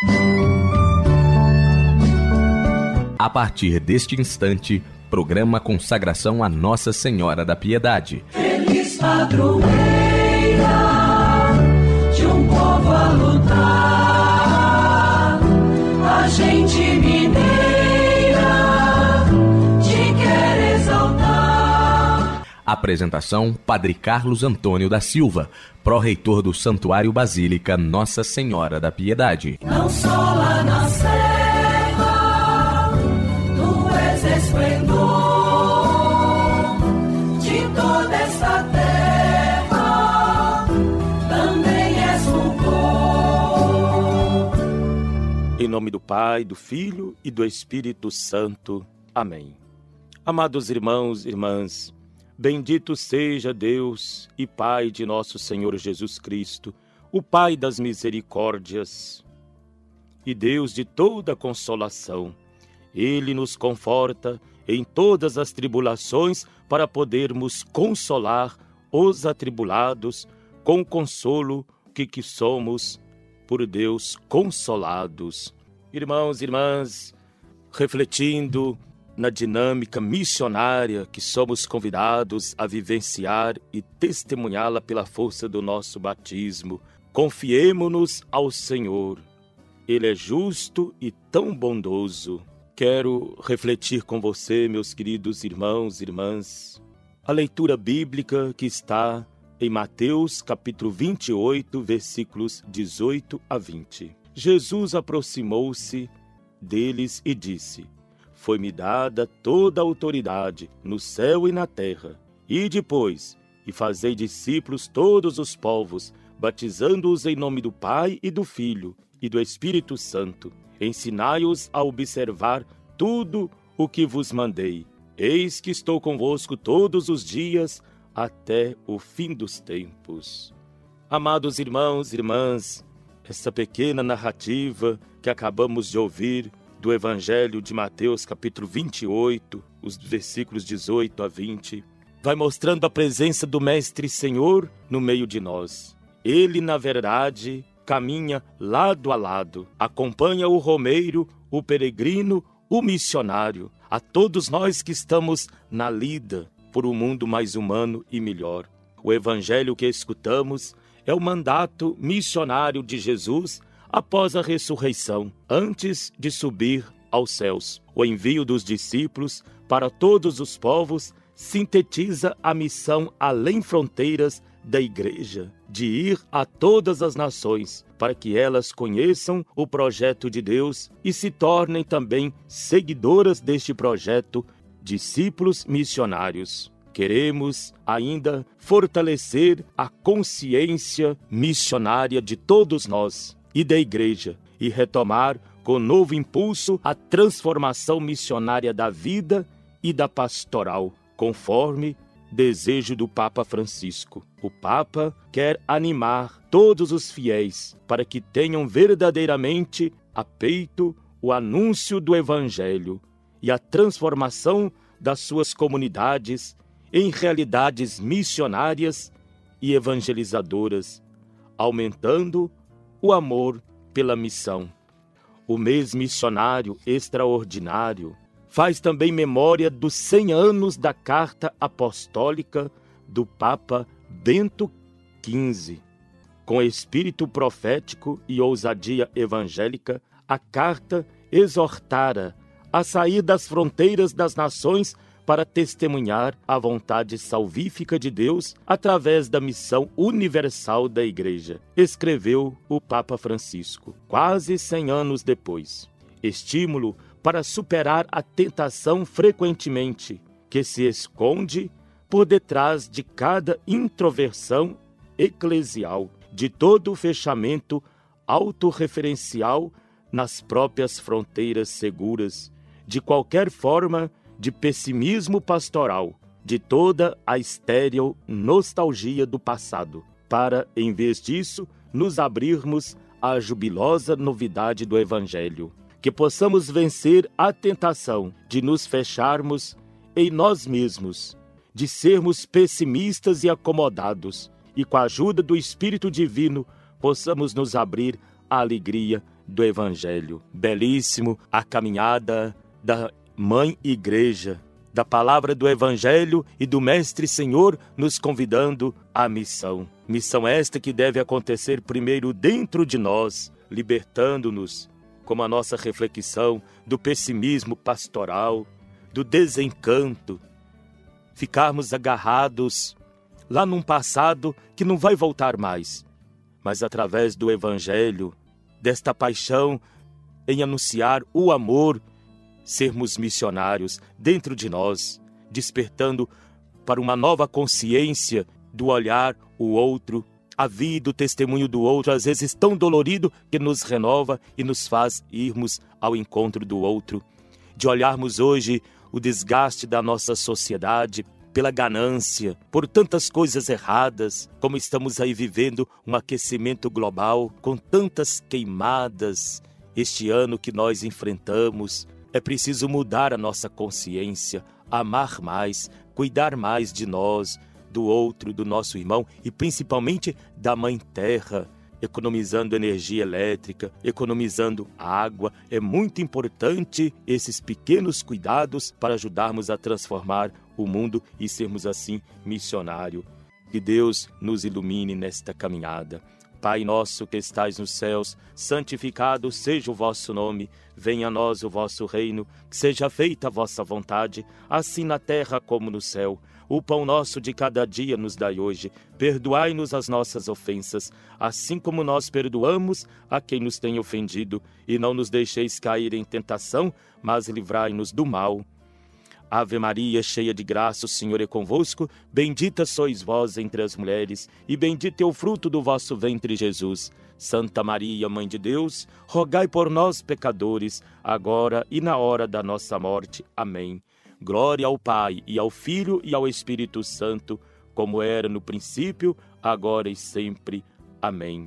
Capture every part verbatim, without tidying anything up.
A partir deste instante, programa Consagração a Nossa Senhora da Piedade. Feliz padroeira de um povo a lutar, a gente mineira te quer exaltar. Apresentação: Padre Carlos Antônio da Silva, pró-reitor do Santuário Basílica Nossa Senhora da Piedade. Não só lá na serra, tu és esplendor de toda esta terra, também és louvor. Em nome do Pai, do Filho e do Espírito Santo. Amém. Amados irmãos e irmãs, bendito seja Deus e Pai de nosso Senhor Jesus Cristo, o Pai das misericórdias e Deus de toda consolação. Ele nos conforta em todas as tribulações para podermos consolar os atribulados com o consolo que, que somos por Deus consolados. Irmãos e irmãs, refletindo na dinâmica missionária que somos convidados a vivenciar e testemunhá-la pela força do nosso batismo, confiemo-nos ao Senhor. Ele é justo e tão bondoso. Quero refletir com você, meus queridos irmãos e irmãs, a leitura bíblica que está em Mateus capítulo vinte e oito, versículos dezoito a vinte. Jesus aproximou-se deles e disse: Foi-me dada toda a autoridade no céu e na terra. E depois, e fazei discípulos todos os povos, batizando-os em nome do Pai e do Filho e do Espírito Santo. Ensinai-os a observar tudo o que vos mandei. Eis que estou convosco todos os dias até o fim dos tempos. Amados irmãos e irmãs, essa pequena narrativa que acabamos de ouvir do Evangelho de Mateus, capítulo vinte e oito, os versículos dezoito a vinte, vai mostrando a presença do Mestre Senhor no meio de nós. Ele, na verdade, caminha lado a lado, acompanha o romeiro, o peregrino, o missionário, a todos nós que estamos na lida por um mundo mais humano e melhor. O Evangelho que escutamos é o mandato missionário de Jesus após a ressurreição, antes de subir aos céus. O envio dos discípulos para todos os povos sintetiza a missão além fronteiras da Igreja, de ir a todas as nações, para que elas conheçam o projeto de Deus e se tornem também seguidoras deste projeto, discípulos missionários. Queremos ainda fortalecer a consciência missionária de todos nós e da Igreja, e retomar com novo impulso a transformação missionária da vida e da pastoral, conforme desejo do Papa Francisco. O Papa quer animar todos os fiéis para que tenham verdadeiramente a peito o anúncio do Evangelho e a transformação das suas comunidades em realidades missionárias e evangelizadoras, aumentando o amor pela missão. O mês missionário extraordinário faz também memória dos cem anos da Carta Apostólica do Papa Bento quinze. Com espírito profético e ousadia evangélica, a carta exortara a sair das fronteiras das nações para testemunhar a vontade salvífica de Deus através da missão universal da Igreja, escreveu o Papa Francisco, quase cem anos depois. Estímulo para superar a tentação frequentemente que se esconde por detrás de cada introversão eclesial, de todo o fechamento autorreferencial nas próprias fronteiras seguras, de qualquer forma de pessimismo pastoral, de toda a estéril nostalgia do passado, para, em vez disso, nos abrirmos à jubilosa novidade do Evangelho. Que possamos vencer a tentação de nos fecharmos em nós mesmos, de sermos pessimistas e acomodados, e com a ajuda do Espírito Divino possamos nos abrir à alegria do Evangelho. Belíssimo a caminhada da Mãe Igreja, da palavra do Evangelho e do Mestre Senhor nos convidando à missão. Missão esta que deve acontecer primeiro dentro de nós, libertando-nos, como a nossa reflexão, do pessimismo pastoral, do desencanto, ficarmos agarrados lá num passado que não vai voltar mais, mas através do Evangelho, desta paixão em anunciar o amor, sermos missionários dentro de nós, despertando para uma nova consciência do olhar o outro, a vida, o testemunho do outro, às vezes tão dolorido que nos renova e nos faz irmos ao encontro do outro, de olharmos hoje o desgaste da nossa sociedade pela ganância, por tantas coisas erradas, como estamos aí vivendo um aquecimento global, com tantas queimadas, este ano que nós enfrentamos. É preciso mudar a nossa consciência, amar mais, cuidar mais de nós, do outro, do nosso irmão e principalmente da Mãe Terra, economizando energia elétrica, economizando água. É muito importante esses pequenos cuidados para ajudarmos a transformar o mundo e sermos assim missionários. Que Deus nos ilumine nesta caminhada. Pai nosso que estais nos céus, santificado seja o vosso nome. Venha a nós o vosso reino, que seja feita a vossa vontade, assim na terra como no céu. O pão nosso de cada dia nos dai hoje. Perdoai-nos as nossas ofensas, assim como nós perdoamos a quem nos tem ofendido. E não nos deixeis cair em tentação, mas livrai-nos do mal. Ave Maria, cheia de graça, o Senhor é convosco. Bendita sois vós entre as mulheres, e bendito é o fruto do vosso ventre, Jesus. Santa Maria, Mãe de Deus, rogai por nós, pecadores, agora e na hora da nossa morte. Amém. Glória ao Pai, e ao Filho, e ao Espírito Santo, como era no princípio, agora e sempre. Amém.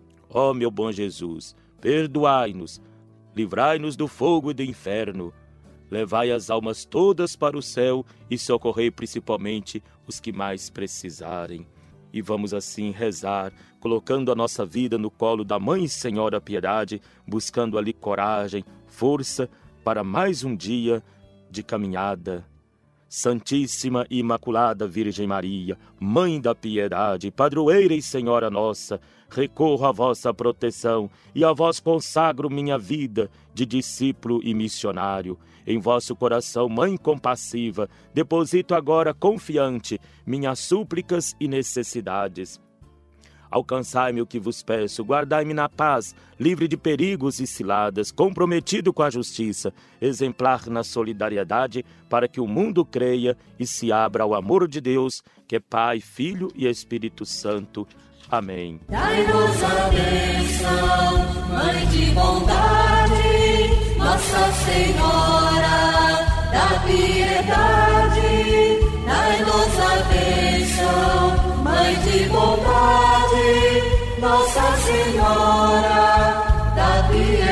Ó meu bom Jesus, perdoai-nos, livrai-nos do fogo e do inferno, levai as almas todas para o céu e socorrei principalmente os que mais precisarem. E vamos assim rezar, colocando a nossa vida no colo da Mãe Senhora Piedade, buscando ali coragem, força para mais um dia de caminhada. Santíssima e Imaculada Virgem Maria, Mãe da Piedade, Padroeira e Senhora nossa, recorro à vossa proteção e a vós consagro minha vida de discípulo e missionário. Em vosso coração, Mãe compassiva, deposito agora confiante minhas súplicas e necessidades. Alcançai-me o que vos peço, guardai-me na paz, livre de perigos e ciladas, comprometido com a justiça, exemplar na solidariedade, para que o mundo creia e se abra ao amor de Deus, que é Pai, Filho e Espírito Santo. Amém. Dai-nos a bênção, Mãe de bondade, Nossa Senhora da Piedade. Dai-nos a bênção, Mãe de bondade, Nossa Senhora da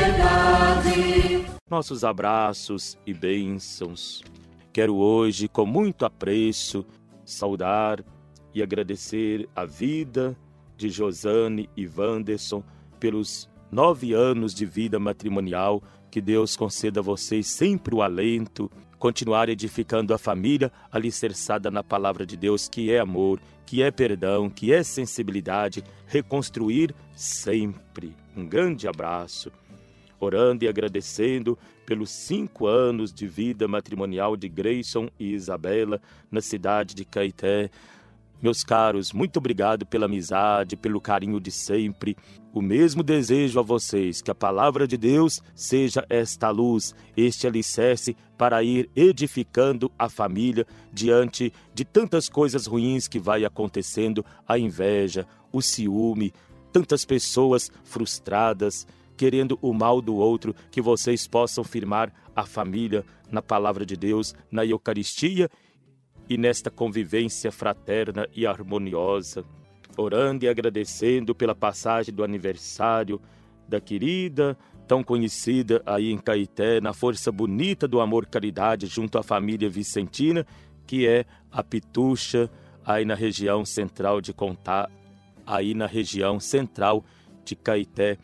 Piedade. Nossos abraços e bênçãos. Quero hoje, com muito apreço, saudar e agradecer a vida de Josane e Wanderson pelos nove anos de vida matrimonial. Que Deus conceda a vocês sempre o alento, continuar edificando a família alicerçada na palavra de Deus, que é amor, que é perdão, que é sensibilidade, reconstruir sempre. Um grande abraço. Orando e agradecendo pelos cinco anos de vida matrimonial de Grayson e Isabela na cidade de Caeté. Meus caros, muito obrigado pela amizade, pelo carinho de sempre. O mesmo desejo a vocês, que a palavra de Deus seja esta luz, este alicerce para ir edificando a família diante de tantas coisas ruins que vai acontecendo, a inveja, o ciúme, tantas pessoas frustradas, querendo o mal do outro, que vocês possam firmar a família na palavra de Deus, na Eucaristia e nesta convivência fraterna e harmoniosa, orando e agradecendo pela passagem do aniversário da querida, tão conhecida aí em Caeté, na força bonita do amor caridade junto à família vicentina, que é a Pitucha, aí na região central de Contá, aí na região central de Caeté.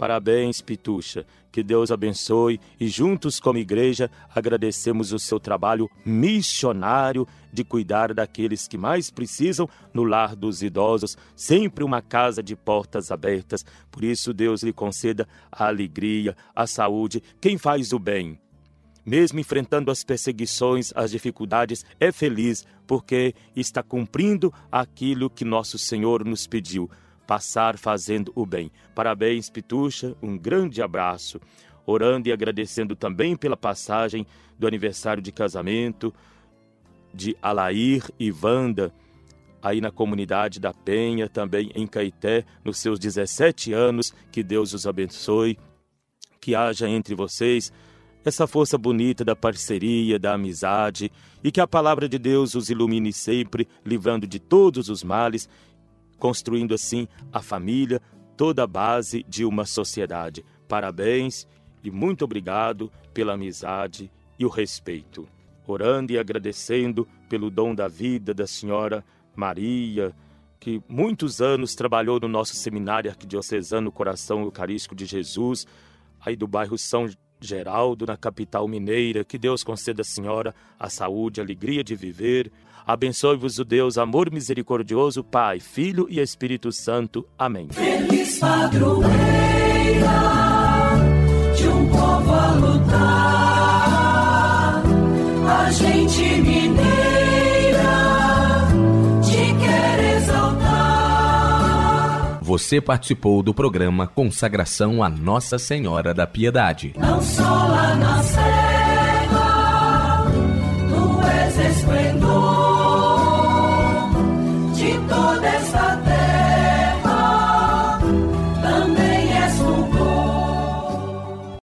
Parabéns, Pitucha. Que Deus abençoe e juntos como igreja agradecemos o seu trabalho missionário de cuidar daqueles que mais precisam no lar dos idosos, sempre uma casa de portas abertas. Por isso Deus lhe conceda a alegria, a saúde. Quem faz o bem, mesmo enfrentando as perseguições, as dificuldades, é feliz porque está cumprindo aquilo que nosso Senhor nos pediu. Passar fazendo o bem. Parabéns, Pitucha, um grande abraço. Orando e agradecendo também pela passagem do aniversário de casamento de Alair e Wanda, aí na comunidade da Penha, também em Caeté, nos seus dezessete anos. Que Deus os abençoe, que haja entre vocês essa força bonita da parceria, da amizade, e que a palavra de Deus os ilumine sempre, livrando de todos os males, construindo assim a família, toda a base de uma sociedade. Parabéns e muito obrigado pela amizade e o respeito. Orando e agradecendo pelo dom da vida da senhora Maria, que muitos anos trabalhou no nosso seminário arquidiocesano Coração Eucarístico de Jesus, aí do bairro São Geraldo, na capital mineira. Que Deus conceda à senhora a saúde, a alegria de viver. Abençoe-vos o Deus, amor misericordioso, Pai, Filho e Espírito Santo. Amém. Feliz padroeira de um povo a lutar, a gente mineira te quer exaltar. Você participou do programa Consagração a Nossa Senhora da Piedade. Não só a nossa